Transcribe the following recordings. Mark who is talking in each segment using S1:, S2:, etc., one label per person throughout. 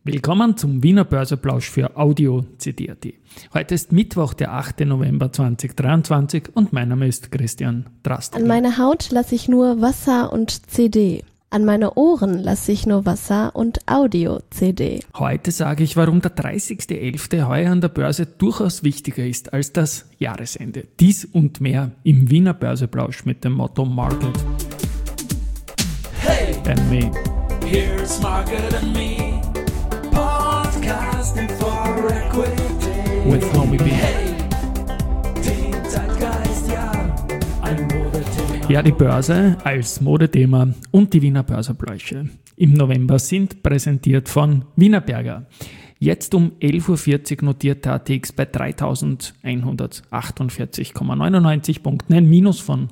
S1: Willkommen zum Wiener Börseplausch für Audio CD.at. Heute ist Mittwoch, der 8. November 2023 und mein Name ist Christian Drastil.
S2: An meine Haut lasse ich nur Wasser und CD. An meine Ohren lasse ich nur Wasser und Audio-CD.
S1: Heute sage ich, warum der 30.11. heuer an der Börse durchaus wichtiger ist als das Jahresende. Dies und mehr im Wiener Börseplausch mit dem Motto Market and Me.
S3: Here's Market and Me, podcasting for equity.
S1: With Homie B.
S3: Hey, den Zeitgeist, ja, ein Modethema.
S1: Ja, die Börse als Modethema und die Wiener Börsepläusche im November sind präsentiert von Wienerberger. Jetzt um 11.40 Uhr notiert der ATX bei 3.148,99 Punkten, ein Minus von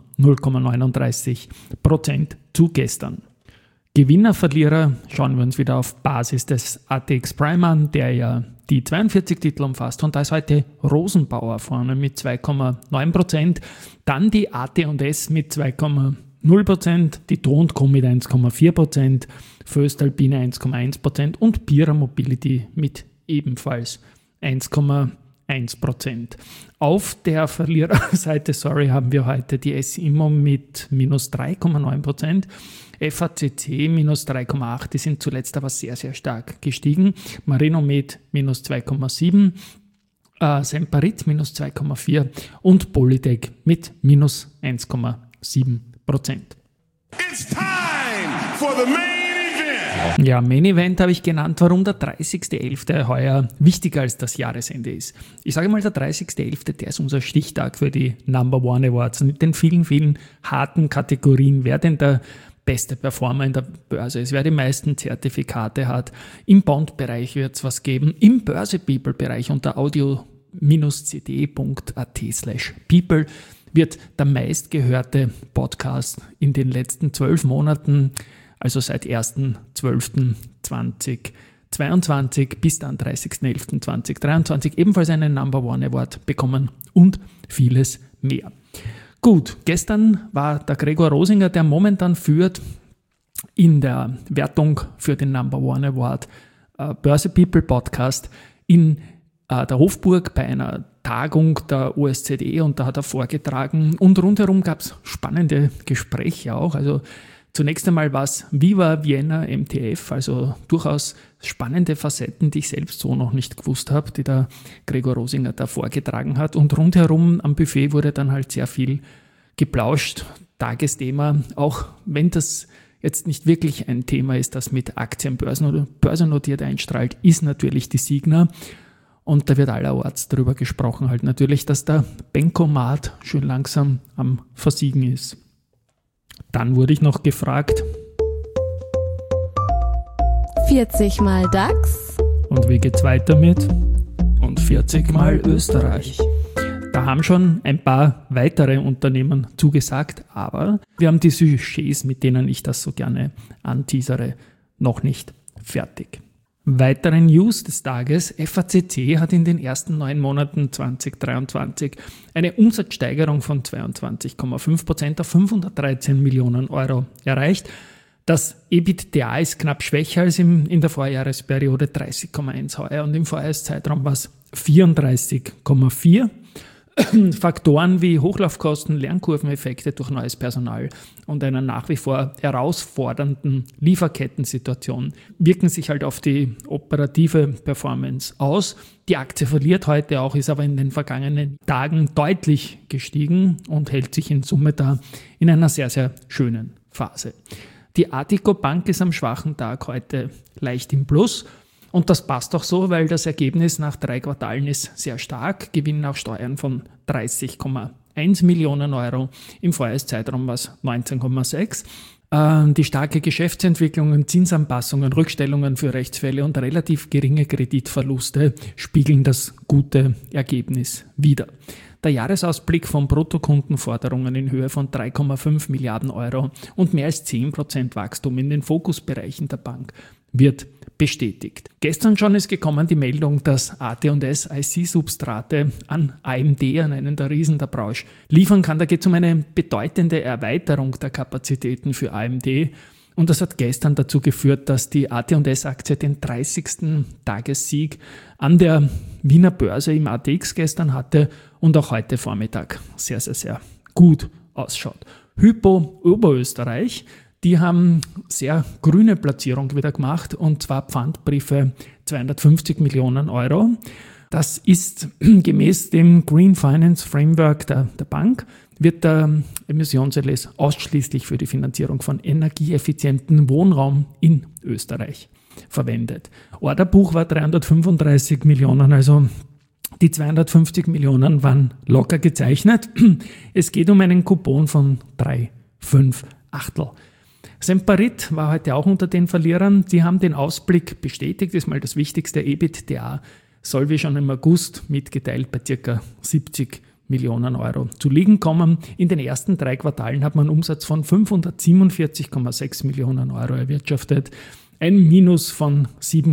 S1: 0,39% zu gestern. Gewinner, Verlierer schauen wir uns wieder auf Basis des ATX Prime an, der ja die 42 Titel umfasst, und da ist heute Rosenbauer vorne mit 2,9%, dann die AT&S mit 2,0%, die Do & Co mit 1,4%, Voestalpine 1,1% und Bira Mobility mit ebenfalls 1,1%. Auf der Verliererseite, haben wir heute die S-Immo mit minus 3,9%, FACC minus 3,8%, die sind zuletzt aber sehr, sehr stark gestiegen, Marinomed minus 2,7%, Semperit minus 2,4% und Polytech mit minus 1,7%.
S3: It's time for the main event.
S1: Ja, Main Event habe ich genannt, warum der 30.11. heuer wichtiger als das Jahresende ist. Ich sage mal, der 30.11., der ist unser Stichtag für die Number One Awards mit den vielen, vielen harten Kategorien. Wer denn der beste Performer in der Börse ist, wer die meisten Zertifikate hat. Im Bond-Bereich wird es was geben, im Börse-People-Bereich unter audio-cd.at/people wird der meistgehörte Podcast in den letzten 12 Monaten, also seit 1.12.2022 bis dann 30.11.2023 ebenfalls einen Number One Award bekommen und vieles mehr. Gut, gestern war der Gregor Rosinger, der momentan führt in der Wertung für den Number One Award Börse People Podcast in der Hofburg bei einer Tagung der OSZE, und da hat er vorgetragen und rundherum gab es spannende Gespräche auch. Also zunächst einmal war es Viva Vienna MTF, also durchaus spannende Facetten, die ich selbst so noch nicht gewusst habe, die der Gregor Rosinger da vorgetragen hat. Und rundherum am Buffet wurde dann halt sehr viel geplauscht, Tagesthema, auch wenn das jetzt nicht wirklich ein Thema ist, das mit Aktien börsennotiert einstrahlt, ist natürlich die Signa. Und da wird allerorts darüber gesprochen, halt natürlich, dass der Bankomat schön langsam am Versiegen ist. Dann wurde ich noch gefragt:
S2: 40 mal DAX.
S1: Und wie geht's weiter mit? Und 40 mal Österreich. Da haben schon ein paar weitere Unternehmen zugesagt, aber wir haben die Sujets, mit denen ich das so gerne anteasere, noch nicht fertig. Weitere News des Tages: FACC hat in den ersten 9 Monaten 2023 eine Umsatzsteigerung von 22,5% auf 513 Millionen Euro erreicht. Das EBITDA ist knapp schwächer als in der Vorjahresperiode, 30,1 heuer, und im Vorjahreszeitraum war es 34,4. Faktoren wie Hochlaufkosten, Lernkurveneffekte durch neues Personal und einer nach wie vor herausfordernden Lieferkettensituation wirken sich halt auf die operative Performance aus. Die Aktie verliert heute auch, ist aber in den vergangenen Tagen deutlich gestiegen und hält sich in Summe da in einer sehr, sehr schönen Phase. Die Artico Bank ist am schwachen Tag heute leicht im Plus. Und das passt auch so, weil das Ergebnis nach 3 Quartalen ist sehr stark. Gewinn nach Steuern von 30,1 Millionen Euro. Im Vorjahreszeitraum war es 19,6. Die starke Geschäftsentwicklung, Zinsanpassungen, Rückstellungen für Rechtsfälle und relativ geringe Kreditverluste spiegeln das gute Ergebnis wider. Der Jahresausblick von Bruttokundenforderungen in Höhe von 3,5 Milliarden Euro und mehr als 10% Wachstum in den Fokusbereichen der Bank wird bestätigt. Gestern schon ist gekommen die Meldung, dass AT&S IC-Substrate an AMD, an einen der Riesen der Branche, liefern kann. Da geht es um eine bedeutende Erweiterung der Kapazitäten für AMD Und das hat gestern dazu geführt, dass die AT&S-Aktie den 30. Tagessieg an der Wiener Börse im ATX gestern hatte und auch heute Vormittag sehr, sehr, sehr gut ausschaut. Hypo Oberösterreich, die haben sehr grüne Platzierung wieder gemacht, und zwar Pfandbriefe 250 Millionen Euro. Das ist gemäß dem Green Finance Framework der Bank, wird der Emissionserlass ausschließlich für die Finanzierung von energieeffizienten Wohnraum in Österreich verwendet. Orderbuch war 335 Millionen, also die 250 Millionen waren locker gezeichnet. Es geht um einen Coupon von 3,5 Semperit war heute auch unter den Verlierern. Sie haben den Ausblick bestätigt, ist mal das Wichtigste. EBITDA soll wie schon im August mitgeteilt bei ca. 70 Millionen Euro zu liegen kommen. In den ersten 3 Quartalen hat man einen Umsatz von 547,6 Millionen Euro erwirtschaftet, ein Minus von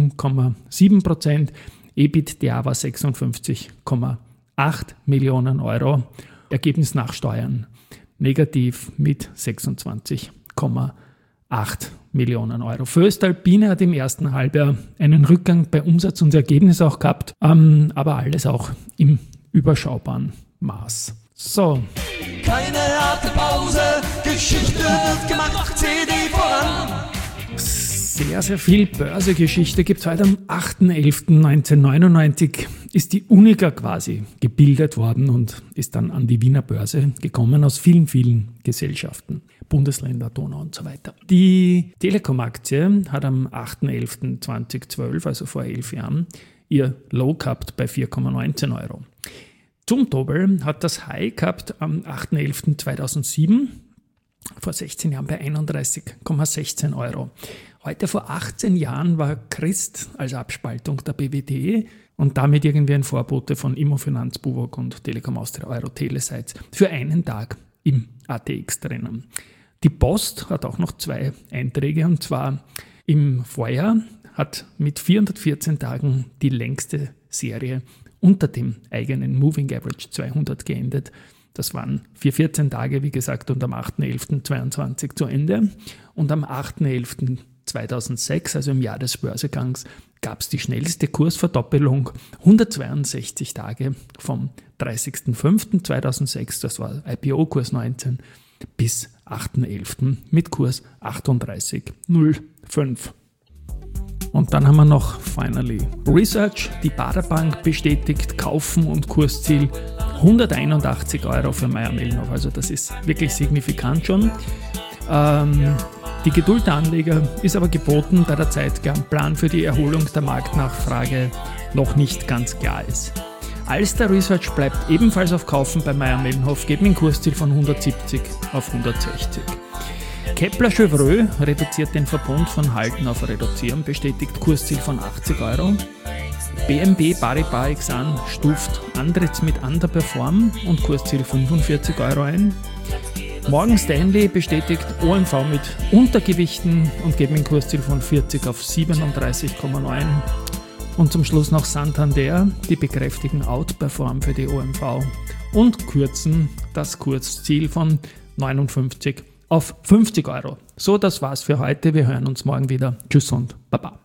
S1: 7,7%. EBITDA war 56,8 Millionen Euro. Ergebnis nach Steuern negativ mit 26,8 Millionen Euro. Voestalpine hat im ersten Halbjahr einen Rückgang bei Umsatz und Ergebnis auch gehabt, aber alles auch im überschaubaren Maß. So.
S4: Keine harte Pause, Geschichte wird gemacht, CD voran.
S1: Sehr, sehr viel Börsegeschichte gibt es heute. Am 8.11.1999 ist die Unica quasi gebildet worden und ist dann an die Wiener Börse gekommen aus vielen, vielen Gesellschaften, Bundesländer, Donau und so weiter. Die Telekom-Aktie hat am 8.11.2012, also vor 11 Jahren, ihr Low gehabt bei 4,19 Euro. Zumtobel hat das High gehabt am 8.11.2007, vor 16 Jahren bei 31,16 Euro. Heute vor 18 Jahren war Christ als Abspaltung der BWD und damit irgendwie ein Vorbote von Immofinanz, Buwog und Telekom Austria Euro Telesites für einen Tag im ATX drinnen. Die Post hat auch noch 2 Einträge, und zwar im Vorjahr hat mit 414 Tagen die längste Serie unter dem eigenen Moving Average 200 geendet. Das waren 414 Tage, wie gesagt, und am 8.11.22 zu Ende. Und am 8.11.2006, also im Jahr des Börsegangs, gab es die schnellste Kursverdoppelung, 162 Tage vom 30.05.2006, das war IPO-Kurs 19, bis 8.11. mit Kurs 38,05. Und dann haben wir noch finally Research, die Baderbank bestätigt Kaufen und Kursziel 181 Euro für Mayr-Melnhof, also das ist wirklich signifikant schon. Die Geduld der Anleger ist aber geboten, da der Zeitplan für die Erholung der Marktnachfrage noch nicht ganz klar ist. Alster Research bleibt ebenfalls auf Kaufen bei Mayr-Melnhof, geben ein Kursziel von 170 auf 160. Kepler-Chevreux reduziert den Verbund von Halten auf Reduzieren, bestätigt Kursziel von 80 Euro. BNP Paribas Exane stuft Andritz mit Underperform und Kursziel 45 Euro ein. Morgan Stanley bestätigt OMV mit Untergewichten und geben ein Kursziel von 40 auf 37,9. Und zum Schluss noch Santander, die bekräftigen Outperform für die OMV und kürzen das Kursziel von 59 auf 50 Euro. So, das war's für heute. Wir hören uns morgen wieder. Tschüss und Baba.